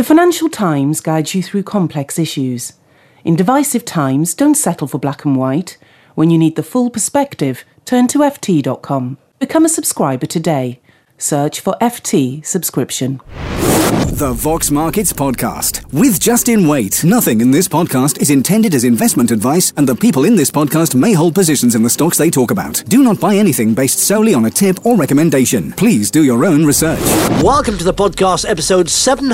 Financial Times guides you through complex issues. In divisive times, don't settle for black and white. When you need the full perspective, turn to ft.com. Become a subscriber today. Search for FT subscription. The Vox Markets Podcast with Justin Waite. Nothing in this podcast is intended as investment advice, and the people in this podcast may hold positions in the stocks they talk about. Do not buy anything based solely on a tip or recommendation. Please do your own research. Welcome to the podcast, episode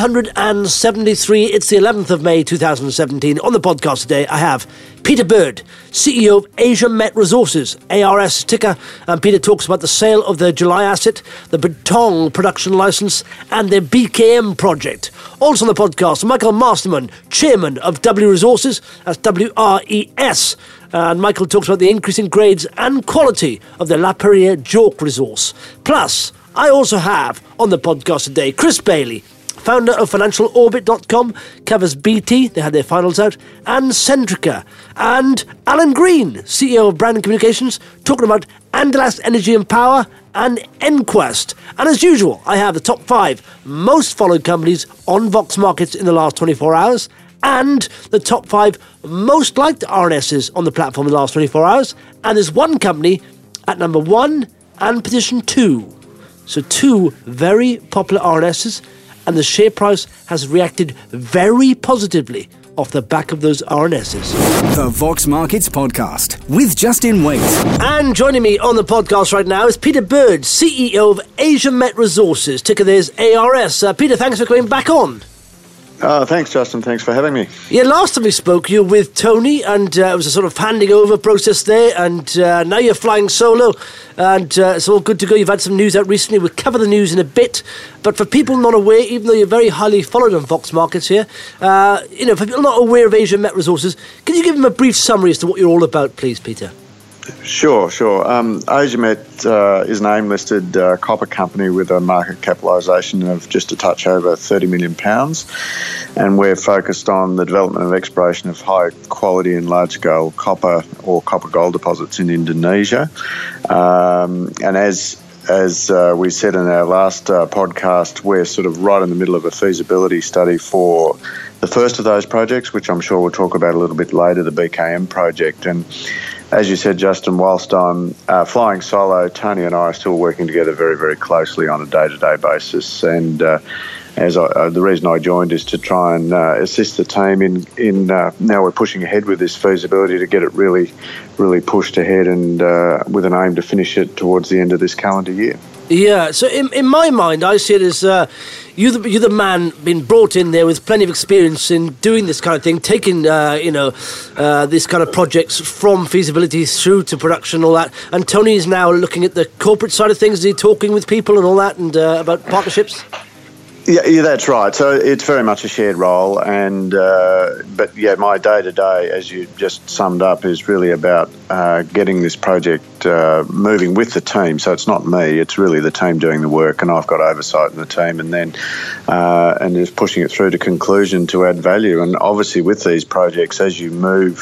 773. It's the 11th of May 2017. On the podcast today, I have Peter Bird, CEO of Asia Met Resources, ARS ticker. And Peter talks about the sale of their July asset, the Butong production license, and their BKM project. Also on the podcast, Michael Masterman, chairman of W Resources, that's WRES. And Michael talks about the increasing grades and quality of the La Perriere JORC resource. Plus, I also have on the podcast today Chris Bailey, founder of FinancialOrbit.com, covers BT, they had their finals out, and Centrica. And Alan Green, CEO of Brand Communications, talking about Andalas Energy and Power and Enquest. And as usual, I have the top 5 most followed companies on Vox Markets in the last 24 hours, and the top 5 most liked RNSs on the platform in the last 24 hours. And there's one company at number 1 and position 2. So 2 very popular RNSs, and the share price has reacted very positively off the back of those RNSs. The Vox Markets Podcast with Justin Waite. And joining me on the podcast right now is Peter Bird, CEO of Asia Met Resources. Ticker there's ARS. Peter, thanks for coming back on. Thanks, Justin. Thanks for having me. Yeah, last time we spoke, you were with Tony, and it was a sort of handing over process there, and now you're flying solo, and it's all good to go. You've had some news out recently. We'll cover the news in a bit, but for people not aware, even though you're very highly followed on Vox Markets here, for people not aware of Asia Met Resources, can you give them a brief summary as to what you're all about, please, Peter? Sure. Asia Met is an AIM-listed copper company with a market capitalisation of just a touch over £30 million, and we're focused on the development and exploration of high-quality and large-scale copper or copper-gold deposits in Indonesia. And as we said in our last podcast, we're sort of right in the middle of a feasibility study for the first of those projects, which I'm sure we'll talk about a little bit later, the BKM project. And as you said, Justin, whilst I'm flying solo, Tony and I are still working together very, very closely on a day-to-day basis. And the reason I joined is to try and assist the team in now we're pushing ahead with this feasibility to get it really, really pushed ahead and with an aim to finish it towards the end of this calendar year. Yeah, so in my mind, I see it as you're the man being brought in there with plenty of experience in doing this kind of thing, taking this kind of projects from feasibility through to production and all that. And Tony is now looking at the corporate side of things. Is he talking with people and all that, and about partnerships? Yeah, that's right. So it's very much a shared role, and but yeah, my day-to-day, as you just summed up, is really about getting this project moving with the team. So it's not me; it's really the team doing the work, and I've got oversight in the team, and then and just pushing it through to conclusion to add value. And obviously, with these projects, as you move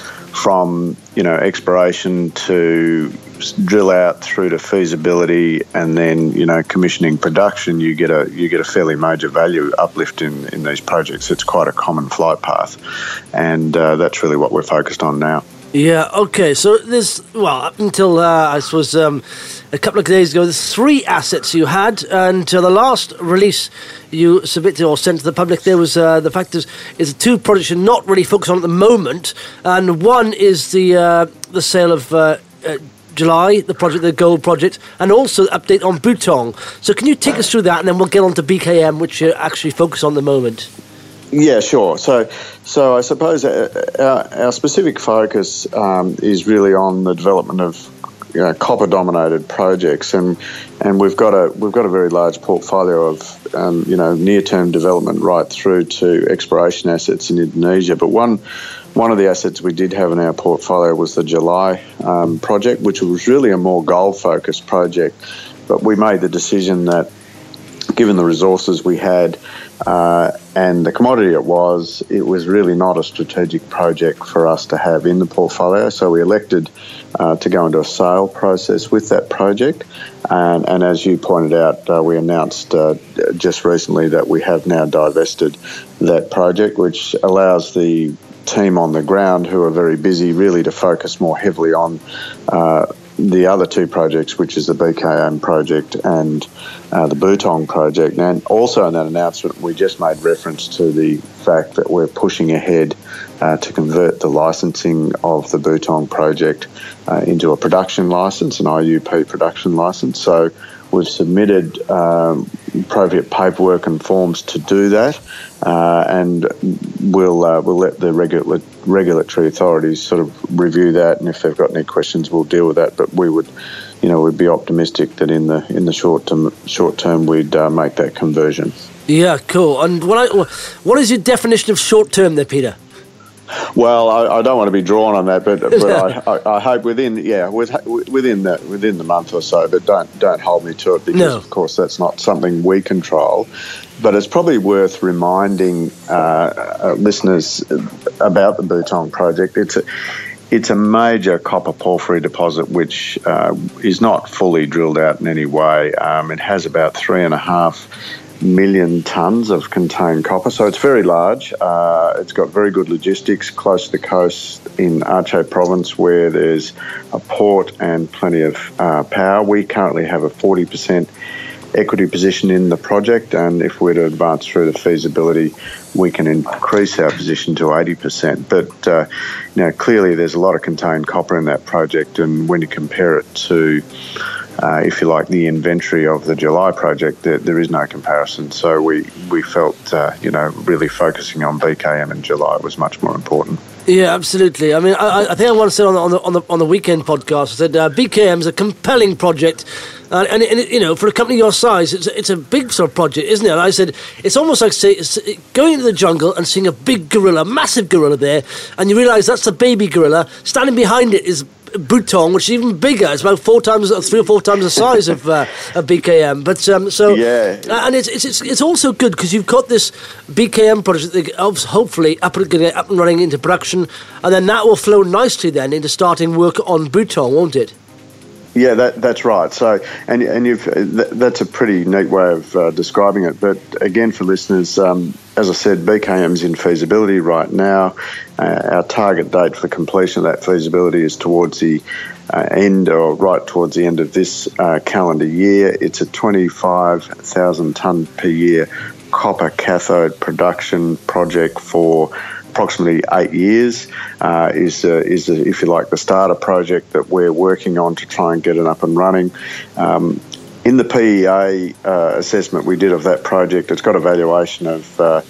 from exploration to drill out through to feasibility and then commissioning production, you get a fairly major value uplift in these projects. It's quite a common flight path, and that's really what we're focused on now. Yeah, okay, so there's, up until I suppose a couple of days ago, there's 3 assets you had, and the last release you submitted or sent to the public, there was the fact is 2 projects you're not really focused on at the moment, and one is the sale of July, the project, the gold project, and also update on Butong. So can you take us through that, and then we'll get on to BKM, which you actually focus on at the moment? Yeah, sure. So I suppose our specific focus is really on the development of copper-dominated projects, and we've got a very large portfolio of near-term development right through to exploration assets in Indonesia. But one of the assets we did have in our portfolio was the July project, which was really a more gold-focused project. But we made the decision that, given the resources we had and the commodity it was really not a strategic project for us to have in the portfolio. So we elected to go into a sale process with that project. And as you pointed out, we announced just recently that we have now divested that project, which allows the team on the ground, who are very busy, really to focus more heavily on the other two projects, which is the BKM project and the Butong project. And also in that announcement, we just made reference to the fact that we're pushing ahead to convert the licensing of the Butong project into a production license, an IUP production license. So we've submitted appropriate paperwork and forms to do that, and we'll let the regulatory authorities sort of review that, and if they've got any questions, we'll deal with that. But we would, we'd be optimistic that in the short term we'd make that conversion. Yeah, cool. And what is your definition of short term there, Peter? Well, I don't want to be drawn on that, but I hope within the month or so. But don't hold me to it, because of course that's not something we control. But it's probably worth reminding listeners about the Butong project. It's a major copper porphyry deposit which is not fully drilled out in any way. It has about 3.5 million tonnes of contained copper, so it's very large. It's got very good logistics close to the coast in Aceh province, where there's a port and plenty of power. We currently have a 40% equity position in the project, and if we're to advance through the feasibility, we can increase our position to 80%. But clearly there's a lot of contained copper in that project, and when you compare it to if you like, the inventory of the July project, there is no comparison. So we felt, really focusing on BKM in July was much more important. Yeah, absolutely. I mean, I think I want to say on the weekend podcast, I said BKM is a compelling project, and for a company your size, it's a big sort of project, isn't it? And I said it's almost like going into the jungle and seeing a big gorilla, massive gorilla there, and you realise that's the baby gorilla. Standing behind it is Butong, which is even bigger. It's about 3 or 4 times the size of BKM. But and it's also good because you've got this BKM project that hopefully up and running into production, and then that will flow nicely then into starting work on Butong, won't it? Yeah, that's right. So, and that's a pretty neat way of describing it. But again, for listeners, as I said, BKM's in feasibility right now. Our target date for completion of that feasibility is towards the end of this calendar year. It's a 25,000 tonne per year copper cathode production project for approximately 8 years. Is if you like, the starter project that we're working on to try and get it up and running. In the PEA assessment we did of that project, it's got a valuation of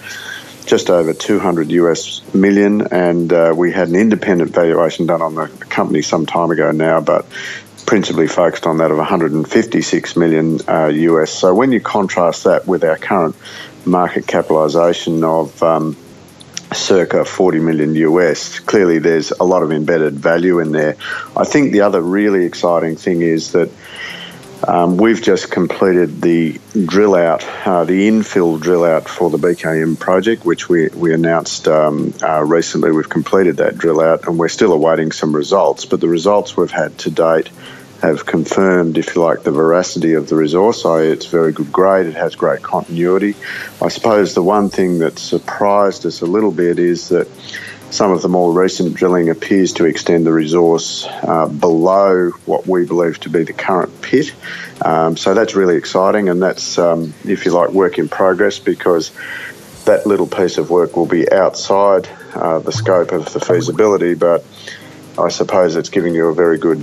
just over $200 million, and we had an independent valuation done on the company some time ago now, but principally focused on that of $156 million US. So when you contrast that with our current market capitalisation of circa $40 million US, clearly there's a lot of embedded value in there. I think the other really exciting thing is that we've just completed the drill out, the infill drill out for the BKM project, which we announced recently. We've completed that drill out, and we're still awaiting some results, but the results we've had to date have confirmed, if you like, the veracity of the resource. It's very good grade, it has great continuity. I suppose the one thing that surprised us a little bit is that some of the more recent drilling appears to extend the resource below what we believe to be the current pit. So that's really exciting, and that's, if you like, work in progress, because that little piece of work will be outside the scope of the feasibility, but I suppose it's giving you a very good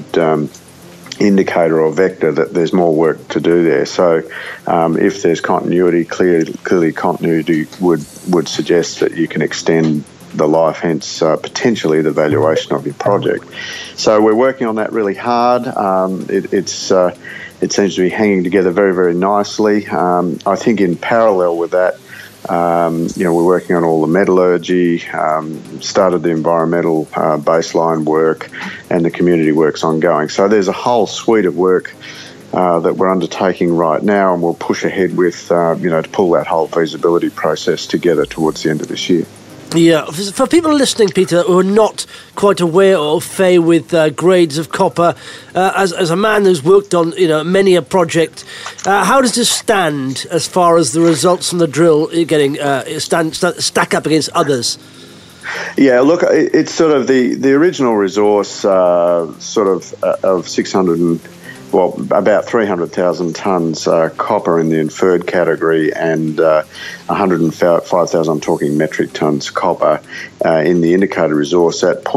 indicator or vector that there's more work to do there. So if there's continuity, clearly continuity would suggest that you can extend the life, hence potentially the valuation of your project. So we're working on that really hard. It seems to be hanging together very, very nicely. I think in parallel with that, we're working on all the metallurgy, started the environmental baseline work, and the community work's ongoing. So there's a whole suite of work that we're undertaking right now, and we'll push ahead with, to pull that whole feasibility process together towards the end of this year. Yeah, for people listening, Peter, who are not quite aware or fay with grades of copper, as a man who's worked on many a project, how does this stand as far as the results from the drill getting stack up against others? Yeah, look, it's sort of the original resource, of 600 about 300,000 tonnes copper in the inferred category and 105,000, I'm talking metric tonnes copper in the indicated resource at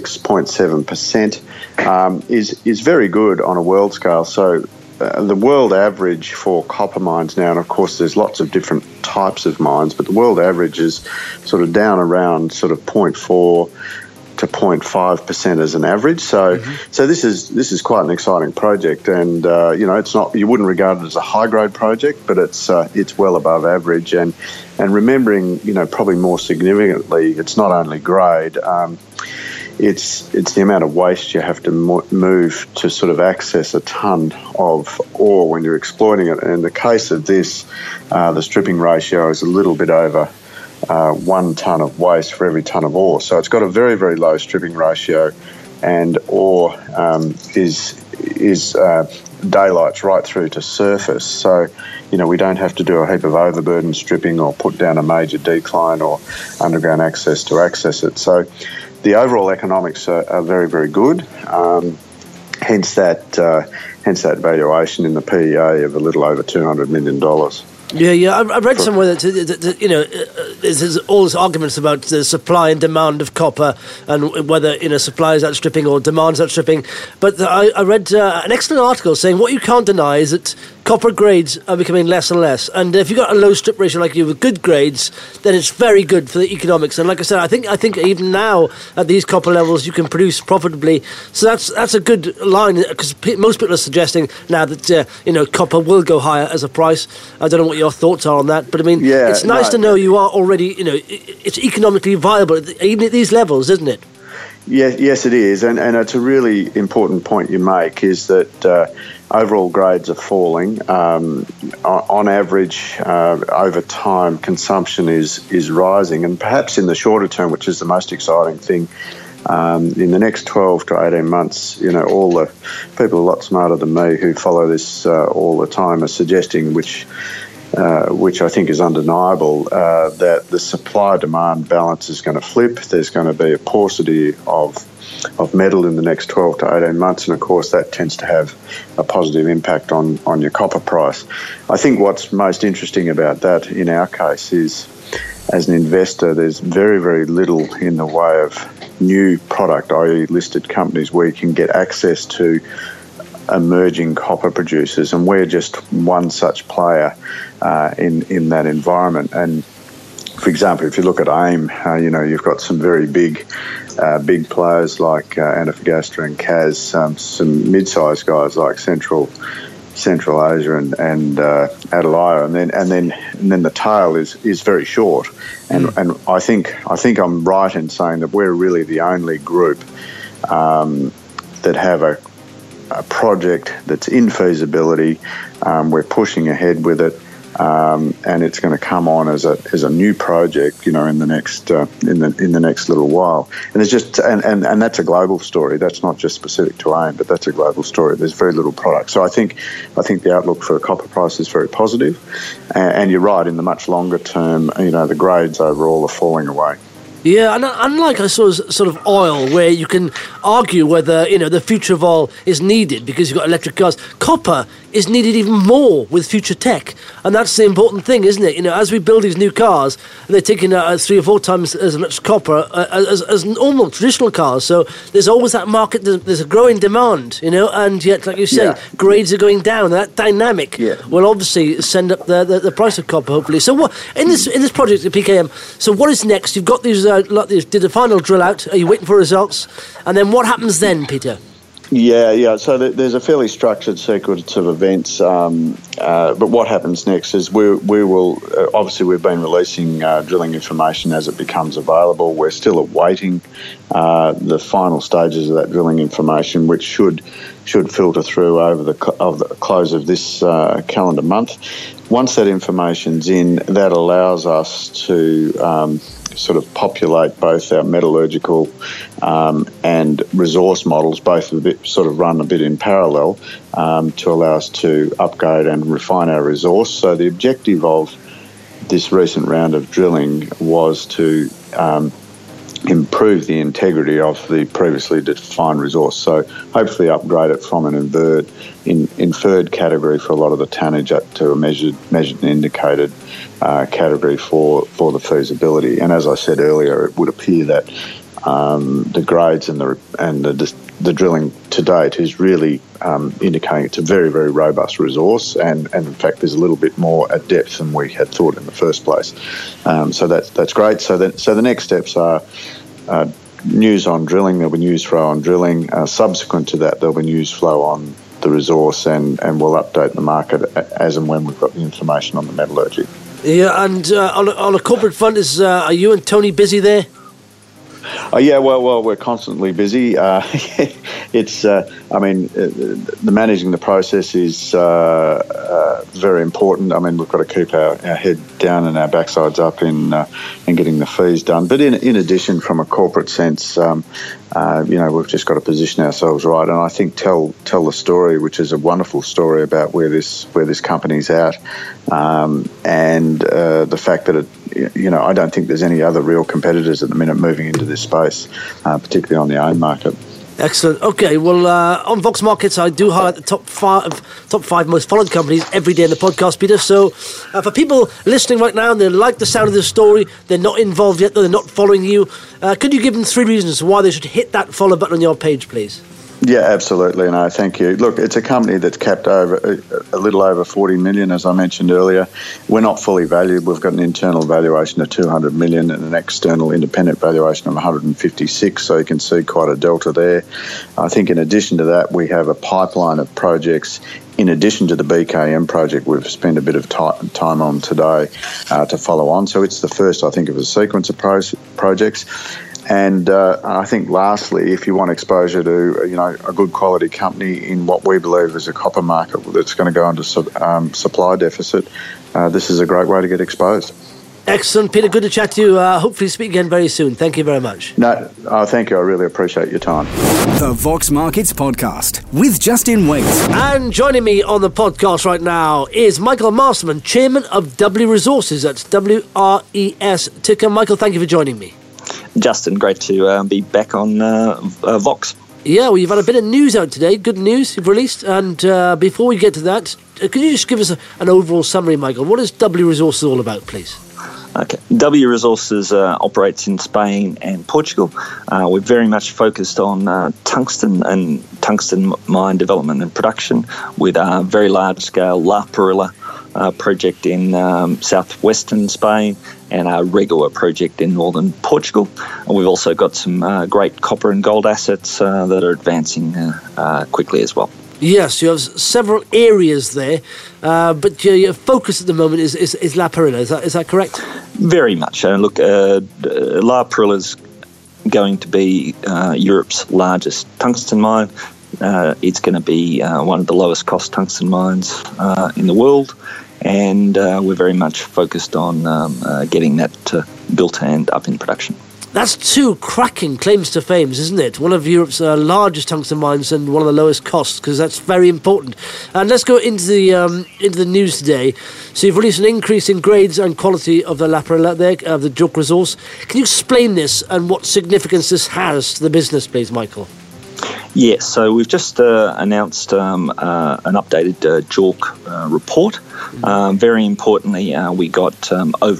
0.7% is very good on a world scale. So the world average for copper mines now, and of course there's lots of different types of mines, but the world average is sort of down around sort of 0.4 to 0.5% as an average. So this is quite an exciting project, and it's not, you wouldn't regard it as a high grade project, but it's well above average. And remembering, probably more significantly, it's not only grade. It's the amount of waste you have to move to sort of access a tonne of ore when you're exploiting it. And in the case of this, the stripping ratio is a little bit over 1 tonne of waste for every tonne of ore. So it's got a very, very low stripping ratio, and ore is daylights right through to surface. So, we don't have to do a heap of overburden stripping or put down a major decline or underground access to access it. So the overall economics are very, very good. Hence that valuation in the PEA of a little over $200 million. Yeah. I read somewhere that there's all these arguments about the supply and demand of copper and whether supply is outstripping or demand is outstripping. But I read an excellent article saying what you can't deny is that copper grades are becoming less and less. And if you've got a low strip ratio like you with good grades, then it's very good for the economics. And like I said, I think even now at these copper levels you can produce profitably. So that's a good line, because most people are suggesting now that copper will go higher as a price. I don't know what your thoughts are on that, but I mean, it's nice to know you are already, it's economically viable even at these levels, isn't it? Yes, it is, and it's a really important point you make, is that overall grades are falling. On average, over time, consumption is rising, and perhaps in the shorter term, which is the most exciting thing, in the next 12 to 18 months, all the people a lot smarter than me who follow this all the time are suggesting, which I think is undeniable, that the supply-demand balance is going to flip. There's going to be a paucity of metal in the next 12 to 18 months, and of course that tends to have a positive impact on your copper price. I think what's most interesting about that in our case is, as an investor, there's very, very little in the way of new product, i.e. listed companies, where you can get access to emerging copper producers, and we're just one such player in that environment. And for example, if you look at AIM, you've got some very big players like Antofagasta and CAS, some mid-sized guys like Central Asia and Atalaya, and then the tail is very short. And I think I'm right in saying that we're really the only group that have a project that's in feasibility. We're pushing ahead with it, and it's going to come on as a new project, in the next in the next little while. And there's just and that's a global story. That's not just specific to AIM, but that's a global story. There's very little product, so I think the outlook for copper price is very positive. And you're right, in the much longer term, the grades overall are falling away. Yeah, and unlike, I suppose, sort of oil, where you can argue whether, the future of oil is needed because you've got electric cars, copper is needed even more with future tech. And that's the important thing, isn't it? As we build these new cars, they're taking 3 or 4 times as much copper as normal, traditional cars. So there's always that market, there's a growing demand, and yet, like you say, grades are going down. That dynamic will obviously send up the price of copper, hopefully. So what in this project at PKM, so what is next? You've got these, did the final drill out, are you waiting for results? And then what happens then, Peter? Yeah. So there's a fairly structured sequence of events. But what happens next is we will obviously we've been releasing drilling information as it becomes available. We're still awaiting the final stages of that drilling information, which should filter through over the close of this calendar month. Once that information's in, that allows us to sort of populate both our metallurgical and resource models, both sort of run a bit in parallel, to allow us to upgrade and refine our resource. So the objective of this recent round of drilling was to improve the integrity of the previously defined resource. So hopefully upgrade it from an inferred category for a lot of the tonnage up to a measured and indicated category for the feasibility. And as I said earlier, it would appear that the grades and the drilling to date is really indicating it's a very, very robust resource, and in fact there's a little bit more at depth than we had thought in the first place. So that's great. So the next steps are news on drilling. There'll be news flow on drilling. Subsequent to that, there'll be news flow on the resource, and we'll update the market as and when we've got the information on the metallurgy. Yeah, and on a corporate front, are you and Tony busy there? Yeah, well, we're constantly busy. It's, the managing the process is very important. I mean, we've got to keep our head down and our backsides up in getting the fees done. But in addition, from a corporate sense, we've just got to position ourselves right. And I think tell the story, which is a wonderful story about where this company's at, and the fact that I don't think there's any other real competitors at the minute moving into this space, particularly on the AIM market. Excellent. Okay, well, on Vox Markets, I do highlight the top five most followed companies every day in the podcast, Peter. So for people listening right now and they like the sound of this story, they're not involved yet, they're not following you, could you give them 3 reasons why they should hit that follow button on your page, please? Yeah, absolutely. No, thank you. Look, it's a company that's capped over a little over 40 million, as I mentioned earlier. We're not fully valued. We've got an internal valuation of 200 million and an external independent valuation of 156. So you can see quite a delta there. I think in addition to that, we have a pipeline of projects. In addition to the BKM project, we've spent a bit of time on today to follow on. So it's the first, I think, of a sequence of projects. And I think lastly, if you want exposure to a good quality company in what we believe is a copper market that's going to go into supply deficit, this is a great way to get exposed. Excellent, Peter. Good to chat to you. Hopefully speak again very soon. Thank you very much. No, thank you. I really appreciate your time. The Vox Markets Podcast with Justin Waite. And joining me on the podcast right now is Michael Masterman, Chairman of W Resources. That's WRES ticker. Michael, thank you for joining me. Justin, great to be back on Vox. Yeah, well, you've had a bit of news out today, good news you've released. And before we get to that, could you just give us an overall summary, Michael? What is W Resources all about, please? Okay. W Resources operates in Spain and Portugal. We're very much focused on tungsten and tungsten mine development and production with a very large-scale La Perilla project in southwestern Spain and our Regua project in northern Portugal. And we've also got some great copper and gold assets that are advancing quickly as well. Yes, you have several areas there, but your focus at the moment is La Perilla. Is that correct? Very much. Look, La Perilla is going to be Europe's largest tungsten mine. It's going to be one of the lowest cost tungsten mines in the world, and we're very much focused on getting that built and up in production. That's 2 cracking claims to fame, isn't it? One of Europe's largest tungsten mines and one of the lowest costs, because that's very important. And let's go into the news today. So you've released an increase in grades and quality of the La Perilla there, of the JORC resource. Can you explain this and what significance this has to the business, please, Michael? Yes, so we've just announced an updated JORC report. Very importantly, we got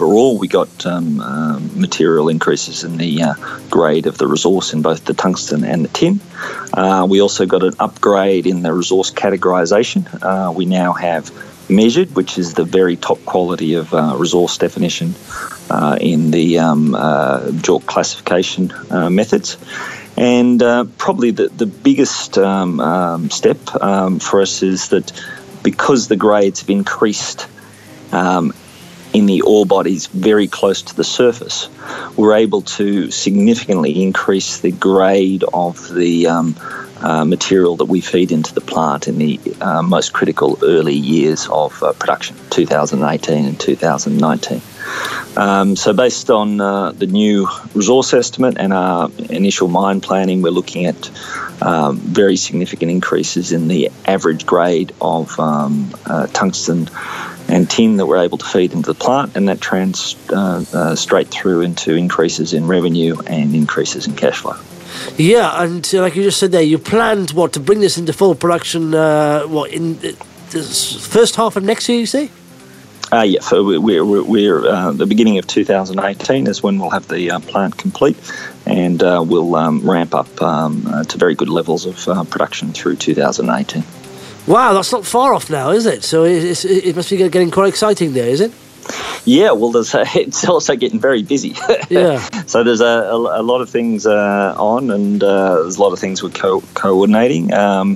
material increases in the grade of the resource in both the tungsten and the tin. We also got an upgrade in the resource categorisation. We now have measured, which is the very top quality of resource definition in the JORC classification methods. And probably the biggest step for us is that because the grades have increased in the ore bodies very close to the surface, we're able to significantly increase the grade of the material that we feed into the plant in the most critical early years of production, 2018 and 2019. So based on the new resource estimate and our initial mine planning, we're looking at very significant increases in the average grade of tungsten and tin that we're able to feed into the plant, and that straight through into increases in revenue and increases in cash flow. Yeah, and like you just said there, you planned, to bring this into full production, in the first half of next year, you say? Yeah, so we're the beginning of 2018 is when we'll have the plant complete, and we'll ramp up to very good levels of production through 2018. Wow, that's not far off now, is it? So it must be getting quite exciting there, is it? Yeah, well, it's also getting very busy. Yeah. So there's a lot of things on, and there's a lot of things we're coordinating.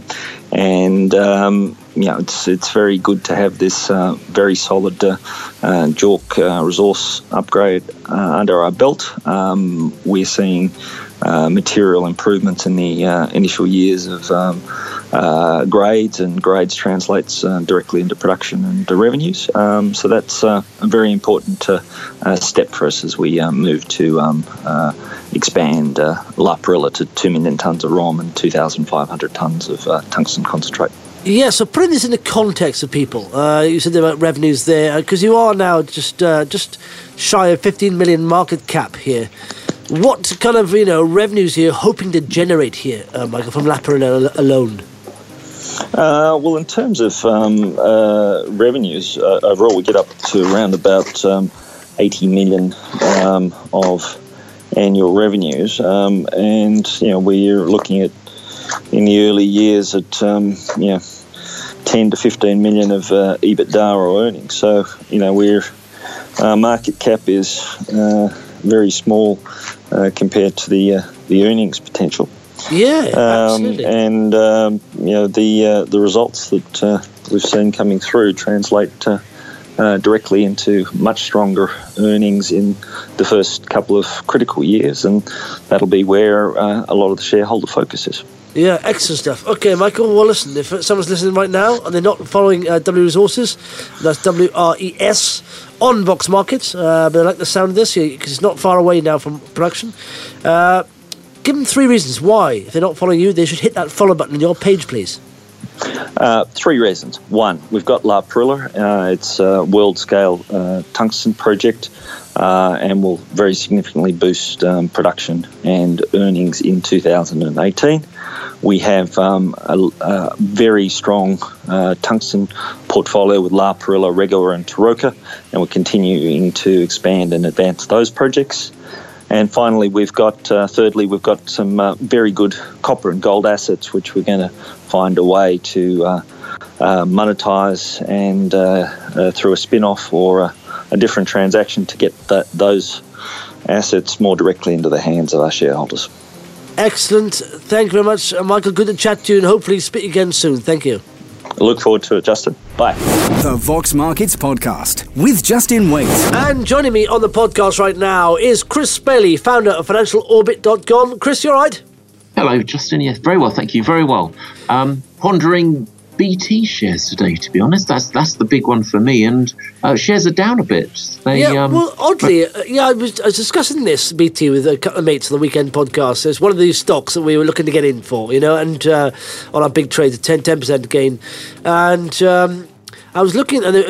It's very good to have this very solid JORC resource upgrade under our belt. We're seeing material improvements in the initial years of grades, and grades translates directly into production and to revenues. So that's a very important step for us as we move to expand La Perilla to 2 million tonnes of ROM and 2,500 tonnes of tungsten concentrate. Yeah, so putting this into context of people, you said about revenues there, because you are now just shy of 15 million market cap here. What kind of revenues are you hoping to generate here, Michael, from La Perilla alone? Well, in terms of revenues, overall we get up to around about 80 million of annual revenues, and we're looking at in the early years at 10 to 15 million of EBITDA or earnings. So our market cap is very small compared to the earnings potential. Yeah, absolutely. And the results that we've seen coming through translate directly into much stronger earnings in the first couple of critical years, and that'll be where a lot of the shareholder focus is. Yeah, excellent stuff. Okay, Michael, well, listen, if someone's listening right now and they're not following W Resources, that's WRES, on Vox Markets, but they like the sound of this because it's not far away now from production. Give them 3 reasons why, if they're not following you, they should hit that follow button on your page, please. 3 reasons. 1, we've got La Perilla. It's a world-scale tungsten project, and will very significantly boost production and earnings in 2018. We have a very strong tungsten portfolio with La Perilla, Regua and Taroka, and we're continuing to expand and advance those projects. And finally, thirdly, we've got some very good copper and gold assets, which we're going to find a way to monetize and through a spin-off or a different transaction to get those assets more directly into the hands of our shareholders. Excellent. Thank you very much, Michael. Good to chat to you, and hopefully speak again soon. Thank you. I look forward to it, Justin. Bye. The Vox Markets Podcast with Justin Waite. And joining me on the podcast right now is Chris Bailey, founder of FinancialOrbit.com. Chris, you all right? Hello, Justin. Yes, very well, thank you. Very well. Pondering BT shares today, to be honest. That's the big one for me, and shares are down a bit. Oddly, I was discussing this BT with a couple of mates on the weekend podcast. It's one of these stocks that we were looking to get in for, and on our big trade, a 10% gain, and I was looking, and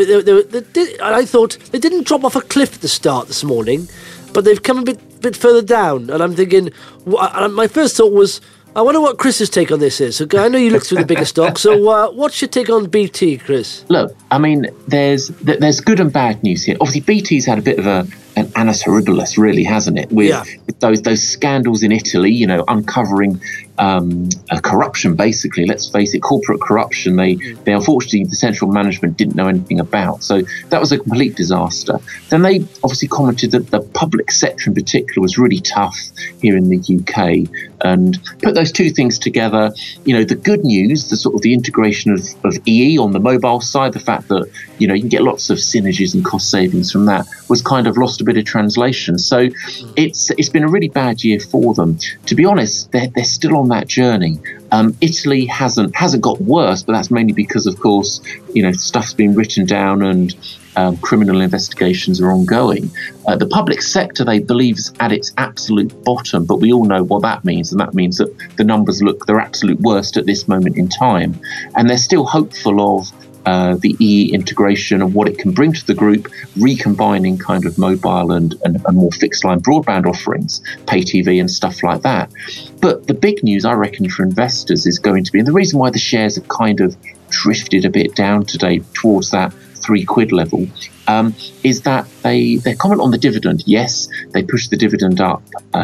I thought they didn't drop off a cliff at the start this morning, but they've come a bit further down, and I'm thinking, my first thought was, I wonder what Chris's take on this is. I know you looked through the bigger stock, so what's your take on BT, Chris? Look, I mean, there's good and bad news here. Obviously, BT's had a bit of an annus horribilis, really, hasn't it? With those scandals in Italy, uncovering corruption, basically. Let's face it, corporate corruption. They unfortunately, the central management didn't know anything about. So that was a complete disaster. Then they obviously commented that the public sector in particular was really tough here in the UK, and put those two things together. The good news, the sort of the integration of EE on the mobile side, the fact that you can get lots of synergies and cost savings from that, was kind of lost a bit of translation. So it's been a really bad year for them. To be honest, they're still on that journey. Italy hasn't got worse, but that's mainly because, of course, stuff's been written down, and criminal investigations are ongoing. The public sector, they believe, is at its absolute bottom, but we all know what that means, and that means that the numbers look their absolute worst at this moment in time. And they're still hopeful of the EE integration and what it can bring to the group, recombining kind of mobile and more fixed line broadband offerings, pay TV and stuff like that. But the big news, I reckon, for investors is going to be, and the reason why the shares have kind of drifted a bit down today towards that £3 level, is that they comment on the dividend. Yes, they push the dividend up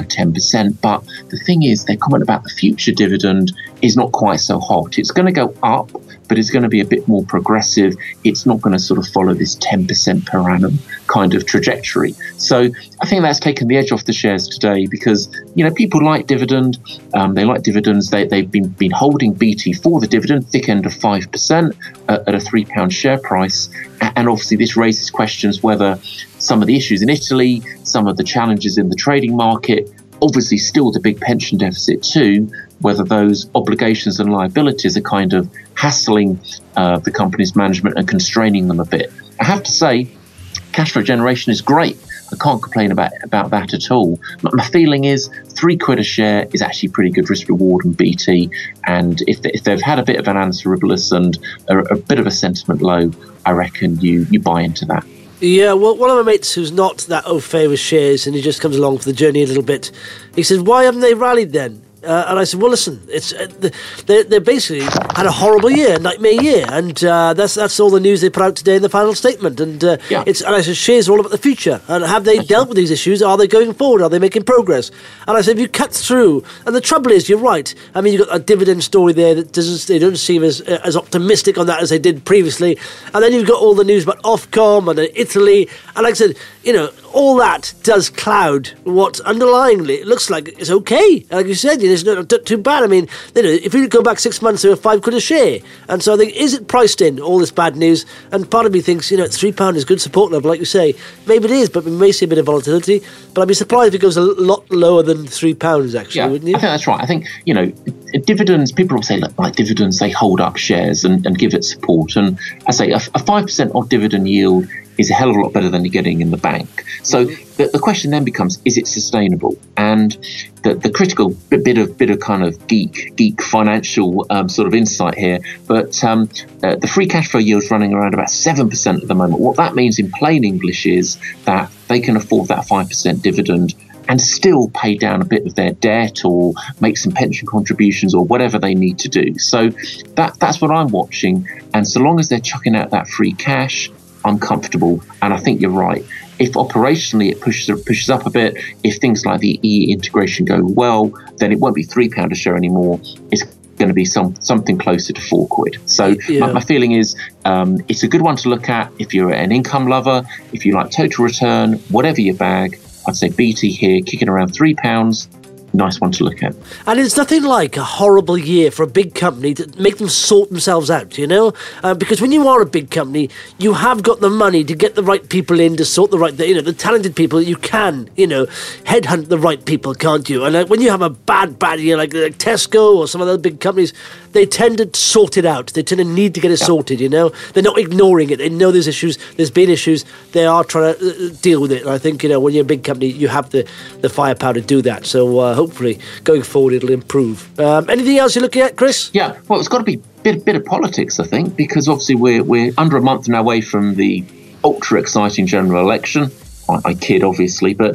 10%, but the thing is, their comment about the future dividend is not quite so hot. It's going to go up, but it's going to be a bit more progressive. It's not going to sort of follow this 10% per annum kind of trajectory. So I think that's taken the edge off the shares today because, people like dividend. They like dividends. They've been holding BT for the dividend, thick end of 5% at a £3 share price. And obviously this raises questions whether some of the issues in Italy, some of the challenges in the trading market, obviously still the big pension deficit too, whether those obligations and liabilities are kind of hassling the company's management and constraining them a bit. I have to say, cash flow generation is great. I can't complain about that at all. My feeling is £3 a share is actually pretty good risk reward on BT. And if they've had a bit of an annus horribilis and a bit of a sentiment low, I reckon you buy into that. Yeah, well, one of my mates who's not that au fait with shares and he just comes along for the journey a little bit, he says, why haven't they rallied then? And I said, well, listen, it's they basically had a horrible year, nightmare year, and that's all the news they put out today in the final statement. And and I said, shares are all about the future, and have they dealt with these issues? Are they going forward? Are they making progress? And I said, if you cut through, and the trouble is, you're right. I mean, you've got a dividend story there that they don't seem as optimistic on that as they did previously, and then you've got all the news about Ofcom and Italy, and like I said, all that does cloud what underlyingly it looks like it's okay. Like you said, it's not too bad. I mean, if you go back 6 months, they were £5 a share. And so I think, is it priced in, all this bad news? And part of me thinks, £3 is good support level, like you say. Maybe it is, but we may see a bit of volatility. But I'd be surprised if it goes a lot lower than £3, actually, wouldn't you? I think that's right. I think, dividends, people will say, like dividends, they hold up shares and give it support. And I say a 5% odd dividend yield is a hell of a lot better than you're getting in the bank. So the question then becomes, is it sustainable? And the critical bit of kind of geek financial sort of insight here, but the free cash flow yield is running around about 7% at the moment. What that means in plain English is that they can afford that 5% dividend and still pay down a bit of their debt or make some pension contributions or whatever they need to do. So that's what I'm watching. And so long as they're chucking out that free cash, I'm comfortable. And I think you're right. If operationally it pushes up a bit, if things like the EE integration go well, then it won't be £3 a share anymore. It's going to be something closer to £4. So my feeling is it's a good one to look at if you're an income lover, if you like total return, whatever your bag. I'd say BT here, kicking around £3. Nice one to look at. And it's nothing like a horrible year for a big company to make them sort themselves out, because when you are a big company, you have got the money to get the right people in to sort the right, the talented people. You can, headhunt the right people, can't you? And when you have a bad year like Tesco or some of the other big companies, they tend to sort it out. They tend to need to get it sorted, They're not ignoring it. They know there's issues. There's been issues. They are trying to deal with it. And I think, when you're a big company, you have the firepower to do that. So hopefully, going forward, it'll improve. Anything else you're looking at, Chris? Yeah, well, it's got to be a bit of politics, I think, because obviously we're under a month now away from the ultra-exciting general election. I kid, obviously, but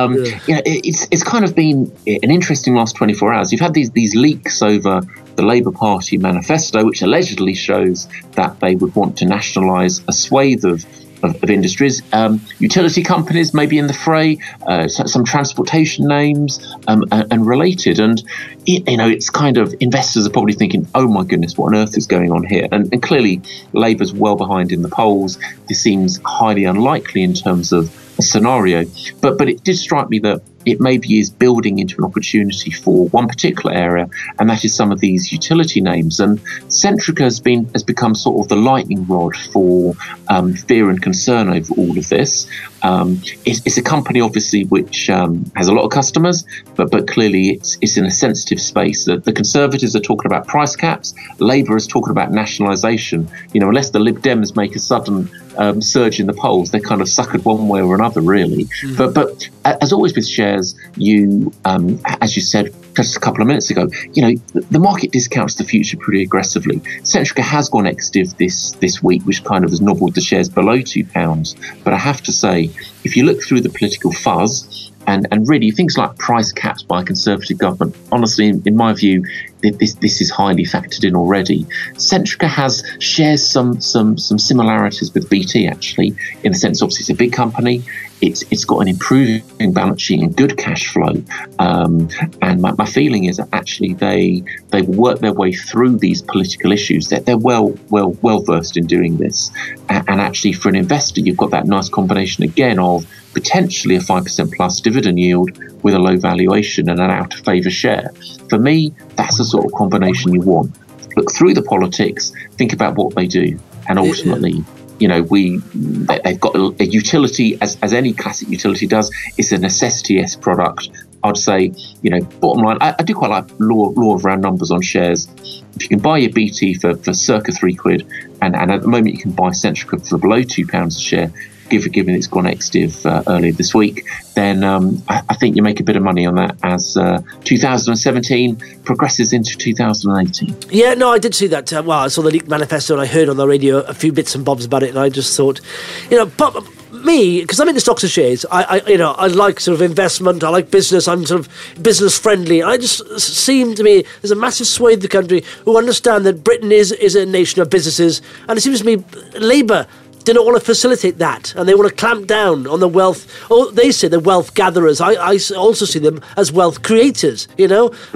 it's kind of been an interesting last 24 hours. You've had these leaks over the Labour Party manifesto, which allegedly shows that they would want to nationalise a swathe of industries. Utility companies may be in the fray, some transportation names and related. And, it's kind of, investors are probably thinking, oh my goodness, what on earth is going on here? And clearly Labour's well behind in the polls. This seems highly unlikely in terms of a scenario. But it did strike me that it maybe is building into an opportunity for one particular area, and that is some of these utility names. And Centrica has become sort of the lightning rod for fear and concern over all of this. It's a company, obviously, which has a lot of customers, but clearly it's in a sensitive space. The Conservatives are talking about price caps. Labour is talking about nationalisation. Unless the Lib Dems make a sudden surge in the polls. They're kind of suckered one way or another, really. But as always with shares, you, as you said just a couple of minutes ago, the market discounts the future pretty aggressively. Centrica has gone ex-div this week, which kind of has nobbled the shares below £2. But I have to say, if you look through the political fuzz, and really things like price caps by a Conservative government, honestly, in my view, this is highly factored in already. Centrica shares some similarities with BT, actually, in the sense, obviously, it's a big company. It's got an improving balance sheet and good cash flow. And my feeling is that actually they work their way through these political issues. They're well versed in doing this. And actually, for an investor, you've got that nice combination again of potentially a 5% plus dividend yield with a low valuation and an out of favour share. For me, that's the sort of combination you want. Look through the politics, think about what they do, and ultimately, they've got a utility, as any classic utility does. It's a necessity-S product. I'd say, bottom line, I do quite like law of round numbers on shares. If you can buy your BT for circa £3, and at the moment you can buy Centrica for below £2 a share, given it's gone ex-div earlier this week, then I think you make a bit of money on that as 2017 progresses into 2018. Yeah, no, I did see that. I saw the leaked manifesto and I heard on the radio a few bits and bobs about it, and I just thought, but me, because I'm into stocks and shares, I like sort of investment, I like business, I'm sort of business friendly. I just seem to me there's a massive swathe of the country who understand that Britain is a nation of businesses, and it seems to me Labour do not want to facilitate that, and they want to clamp down on the wealth. Oh, they say the wealth gatherers. I also see them as wealth creators, and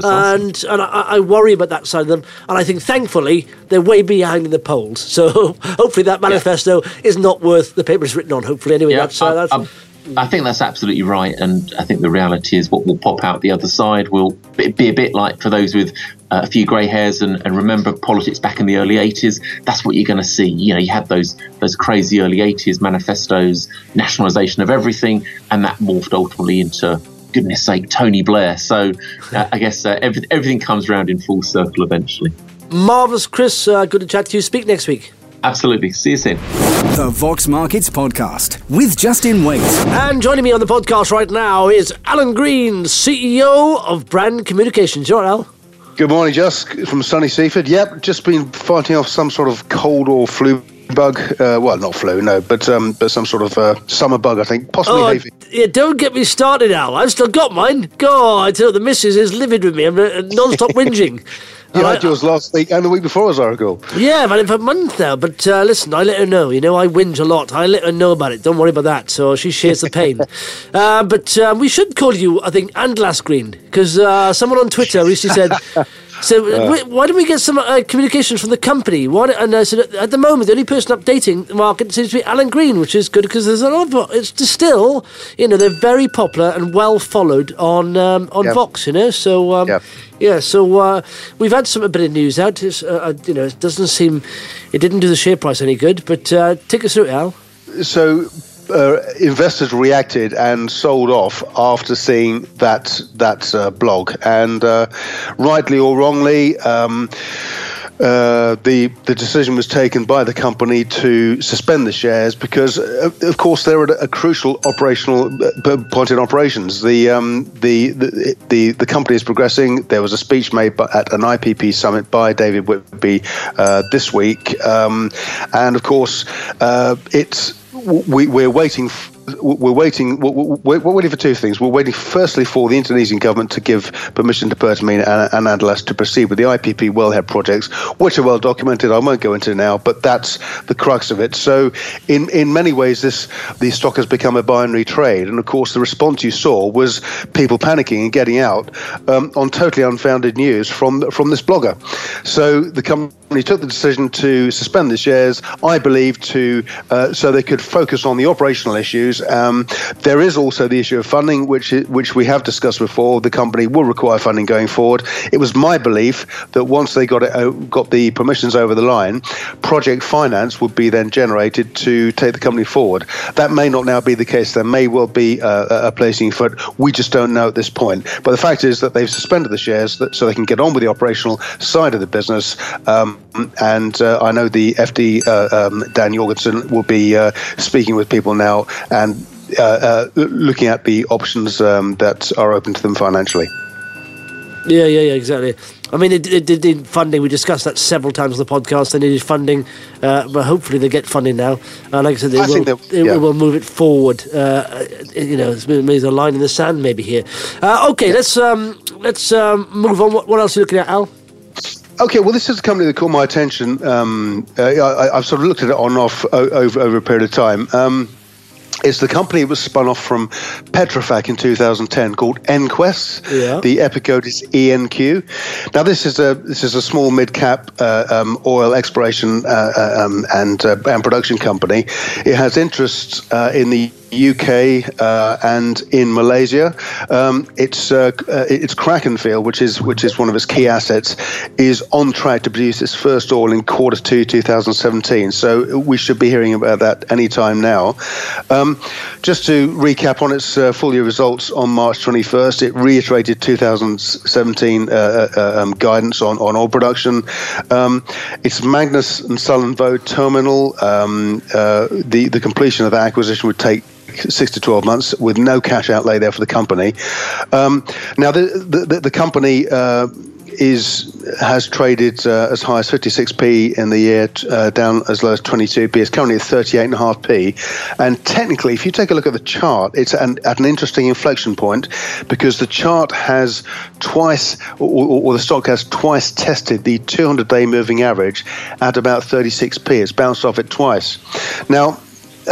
I worry about that side of them. And I think, thankfully, they're way behind in the polls. So hopefully that manifesto is not worth the paper it's written on. Hopefully, anyway. I think that's absolutely right, and I think the reality is what will pop out the other side will be a bit like, for those with a few grey hairs and remember politics back in the early 80s, that's what you're going to see. You had those crazy early 80s manifestos, nationalisation of everything, and that morphed ultimately into, goodness sake, Tony Blair. So I guess everything comes around in full circle eventually. Marvellous, Chris. Good to chat to you. Speak next week. Absolutely. See you soon. The Vox Markets Podcast with Justin Waite. And joining me on the podcast right now is Alan Green, CEO of Brand Communications. You're Al. Good morning, Just from sunny Seaford. Yep, just been fighting off some sort of cold or flu bug. Well, not flu, no, but some sort of summer bug, I think. Possibly hay fever. Yeah, don't get me started, Al. I've still got mine. God, I tell you, the missus is livid with me. I'm non-stop whinging. You had yours last week and the week before, as I recall. Yeah, I've had it for a month now. But listen, I let her know. I whinge a lot. I let her know about it. Don't worry about that. So she shares the pain. But we should call you, I think, Andlas Green, because someone on Twitter recently said, why don't we get some communications from the company? And I said, at the moment, the only person updating the market seems to be Alan Green, which is good because there's a lot of it's still, they're very popular and well followed on Vox, So so we've had a bit of news out. It doesn't seem it didn't do the share price any good, but take us through it, Al. So. Investors reacted and sold off after seeing that blog, and rightly or wrongly, the decision was taken by the company to suspend the shares because, of course, they're at a crucial operational point in operations. The company is progressing. There was a speech made at an IPP summit by David Whitby this week, and of course, We're waiting for two things. We're waiting, firstly, for the Indonesian government to give permission to Pertamina and Andalas to proceed with the IPP wellhead projects, which are well documented. I won't go into now, but that's the crux of it. So, in many ways, the stock has become a binary trade, and of course, the response you saw was people panicking and getting out on totally unfounded news from this blogger. So the company took the decision to suspend the shares, I believe, so they could focus on the operational issues There is also the issue of funding, which we have discussed before. The company will require funding going forward. It was my belief that once they got the permissions over the line, project finance would be then generated to take the company forward. That may not now be the case. There may well be a placing foot. We just don't know at this point. But the fact is that they've suspended the shares so they can get on with the operational side of the business. And I know the FD, Dan Jorgensen, will be speaking with people now and looking at the options that are open to them financially. Yeah, exactly. I mean, they did funding. We discussed that several times on the podcast. They needed funding, but hopefully they get funding now. Like I said, they will move it forward. There's a line in the sand maybe here. Okay, let's move on. What else are you looking at, Al? Okay, well, this is a company that caught my attention. I've sort of looked at it on and off over a period of time. It's the company that was spun off from Petrofac in 2010 called EnQuest. Yeah. The EPIC code is ENQ. Now, this is a small mid-cap oil exploration and production company. It has interests in the UK and in Malaysia. Its Kraken field, which is one of its key assets, is on track to produce its first oil in Q2 2017. So we should be hearing about that any time now. Just to recap on its full year results on March 21st, it reiterated 2017 guidance on oil production. Its Magnus and Sullenvoe terminal, the completion of that acquisition would take 6 to 12 months with no cash outlay there for the company. Now, the company has traded as high as 56p in the year, down as low as 22p. It's currently at 38.5p. And technically, if you take a look at the chart, it's at an interesting inflection point, because the chart has twice, or the stock has twice tested the 200-day moving average at about 36p. It's bounced off it twice. Now,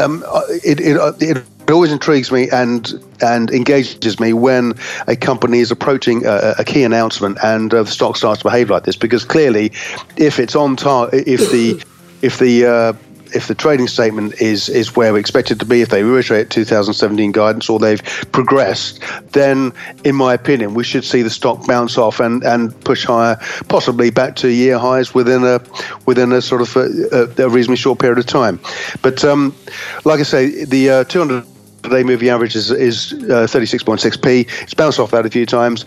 it always intrigues me and engages me when a company is approaching a key announcement and the stock starts to behave like this, because clearly, if it's on target, if the trading statement is where we expect it to be, if they reiterate 2017 guidance or they've progressed, then in my opinion we should see the stock bounce off and push higher, possibly back to year highs within a sort of a reasonably short period of time. But like I say, the 200-day moving average is 36.6p. It's bounced off that a few times.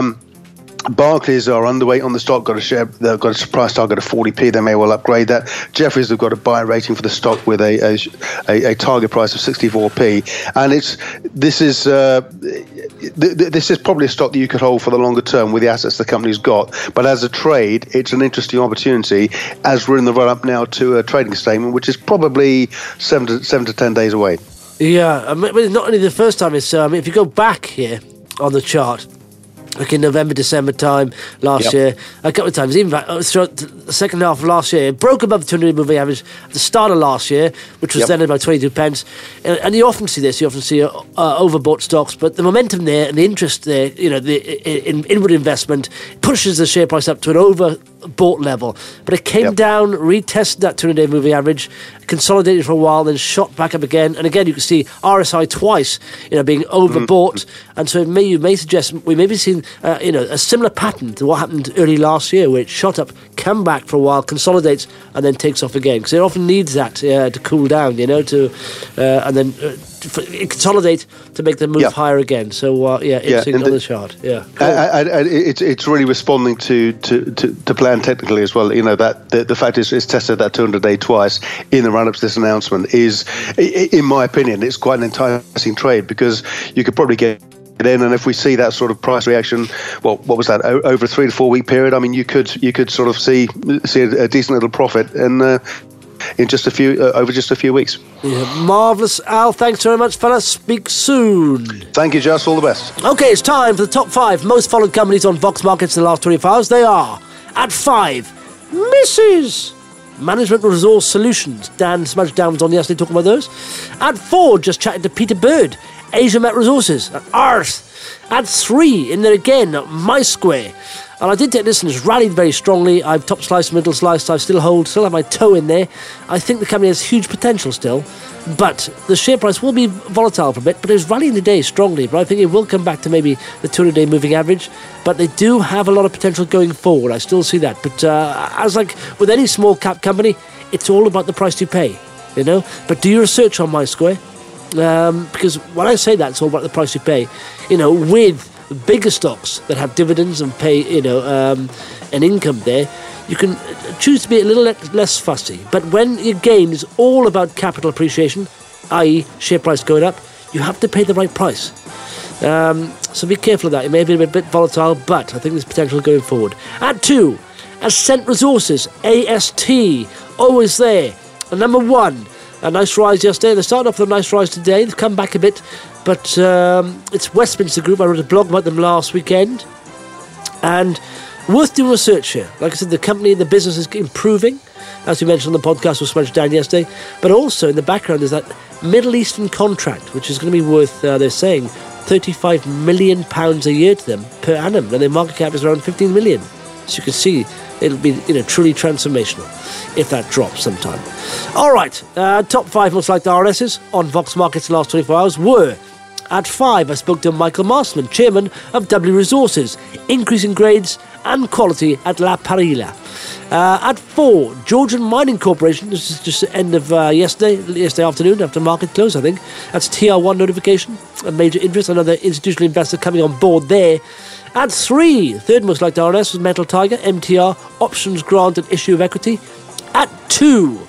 Barclays are underweight on the stock. They've got a price target of 40p. They may well upgrade that. Jefferies have got a buy rating for the stock with a target price of 64p. And this is probably a stock that you could hold for the longer term with the assets the company's got. But as a trade, it's an interesting opportunity as we're in the run up now to a trading statement, which is probably 7 to 10 days away. Yeah, I mean, not only the first time. It's if you go back here on the chart, like in November, December time last year, a couple of times, even throughout the second half of last year, it broke above the 200-day moving average at the start of last year, which was then about 22 pence. And you often see this, overbought stocks, but the momentum there and the interest there, in inward investment pushes the share price up to an overbought level. But it came down, retested that 200-day moving average, consolidated for a while, then shot back up again. And again, you can see RSI twice, being overbought. And so you may suggest we may be seeing, a similar pattern to what happened early last year, where it shot up, come back for a while, consolidates, and then takes off again. Because it often needs that to cool down, and then consolidate to make them move higher again. So interesting on the chart. Yeah, cool. It's really responding to plan technically as well. That the fact is it's tested that 200-day twice in the run-up to this announcement is, in my opinion, it's quite an enticing trade, because you could probably get in, and if we see that sort of price reaction, what was that, over a 3 to 4 week period? I mean, you could sort of see a decent little profit in just a few weeks. Yeah, marvellous, Al. Thanks very much, fellas. Speak soon. Thank you, Just. All the best. Okay, it's time for the top 5 most followed companies on Vox Markets in the last 24 hours. They are at 5, Mrs. Management Resource Solutions. Dan Smudge Down was on yesterday talking about those. At 4, just chatting to Peter Bird, Asia Met Resources at Arth. At 3 in there again, MySquare. And I did take this and it's rallied very strongly. I've top sliced, middle sliced, I still have my toe in there. I think the company has huge potential still, but the share price will be volatile for a bit, but it's rallying today strongly, but I think it will come back to maybe the 200-day moving average, but they do have a lot of potential going forward. I still see that, but as like with any small cap company, it's all about the price you pay, you know, but do your research on MySquare, because when I say that, it's all about the price you pay, you know, with bigger stocks that have dividends and pay, you know, an income there, you can choose to be a little less fussy. But when your gain is all about capital appreciation, i.e. share price going up, you have to pay the right price. So be careful of that. It may be a bit volatile, but I think there's potential going forward. At 2, Ascent Resources, AST, always there. And number 1, a nice rise yesterday. They started off with a nice rise today. They've come back a bit, but it's Westminster Group. I wrote a blog about them last weekend, and worth doing research here. Like I said, the company, the business is improving, as we mentioned on the podcast with Smudge Dan yesterday, but also in the background is that Middle Eastern contract, which is going to be worth, they're saying, £35 million a year to them per annum, and their market cap is around 15 million. So you can see it'll be, you know, truly transformational if that drops sometime. All right, top 5 most liked RNSs on Vox Markets in the last 24 hours were: at 5, I spoke to Michael Marsman, chairman of W Resources, increasing grades and quality at La Parilla. At 4, Georgian Mining Corporation, this is just the end of yesterday afternoon after market close, I think. That's TR1 notification, a major interest, another institutional investor coming on board there. At 3, third most liked RNS was Metal Tiger, MTR, options grant and issue of equity. At 2,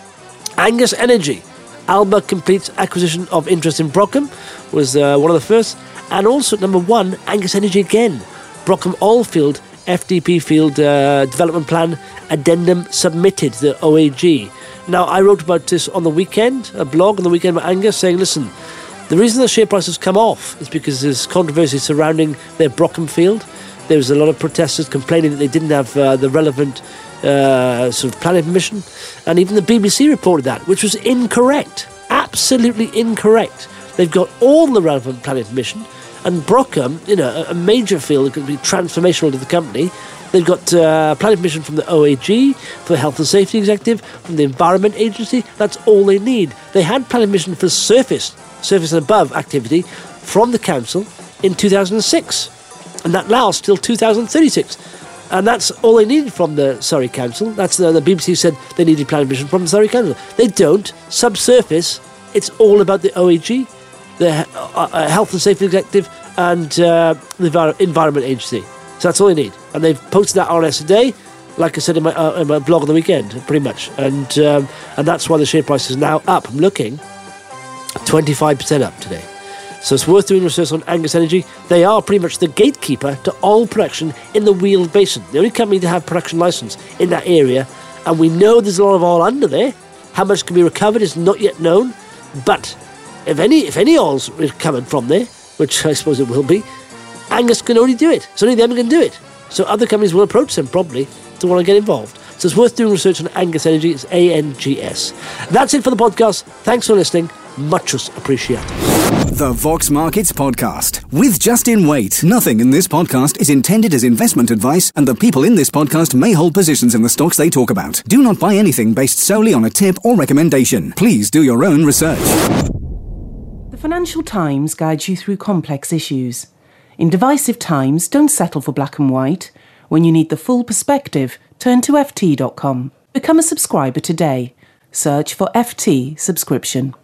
Angus Energy. Alba completes acquisition of interest in Brockham, was one of the first. And also at number 1, Angus Energy again. Brockham Oilfield FDP field development plan addendum submitted to the OAG. Now, I wrote about this on the weekend, a blog on the weekend about Angus, saying, listen, the reason the share price has come off is because there's controversy surrounding their Brockham field. There was a lot of protesters complaining that they didn't have the relevant sort of planning permission, and even the BBC reported that, which was incorrect, absolutely incorrect. They've got all the relevant planning permission, and Brockham, you know, a major field that could be transformational to the company. They've got planning permission from the OAG, from the Health and Safety Executive, from the Environment Agency. That's all they need. They had planning permission for surface and above activity from the council in 2006, and that lasts till 2036. And that's all they needed from the Surrey Council. That's the BBC said they needed planning permission from the Surrey Council. They don't. Subsurface, it's all about the OAG, the Health and Safety Executive, and the Environment Agency. So that's all they need. And they've posted that RNS today, like I said in my blog on the weekend, pretty much. And that's why the share price is now up. I'm looking 25% up today. So it's worth doing research on Angus Energy. They are pretty much the gatekeeper to oil production in the Weald Basin. The only company to have production license in that area. And we know there's a lot of oil under there. How much can be recovered is not yet known. But if any oil's recovered from there, which I suppose it will be, Angus can only do it. It's only them who can do it. So other companies will approach them probably to want to get involved. So it's worth doing research on Angus Energy. It's ANGS. That's it for the podcast. Thanks for listening. Much appreciated. The Vox Markets Podcast with Justin Waite. Nothing in this podcast is intended as investment advice, and the people in this podcast may hold positions in the stocks they talk about. Do not buy anything based solely on a tip or recommendation. Please do your own research. The Financial Times guides you through complex issues. In divisive times, don't settle for black and white. When you need the full perspective, turn to ft.com. Become a subscriber today. Search for FT subscription.